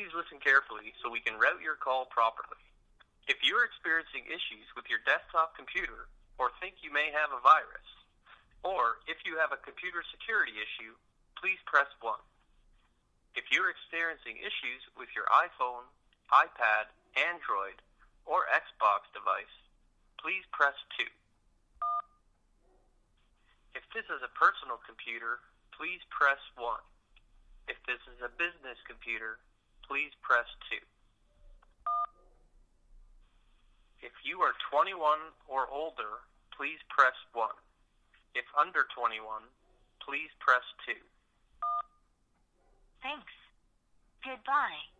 Please listen carefully so we can route your call properly. If you're experiencing issues with your desktop computer or think you may have a virus, or if you have a computer security issue, please press 1. If you're experiencing issues with your iPhone, iPad, Android, or Xbox device, please press 2. If this is a personal computer, please press 1. If this is a business computer, please press 2. If you are 21 or older, please press 1. If under 21, please press 2. Thanks. Goodbye.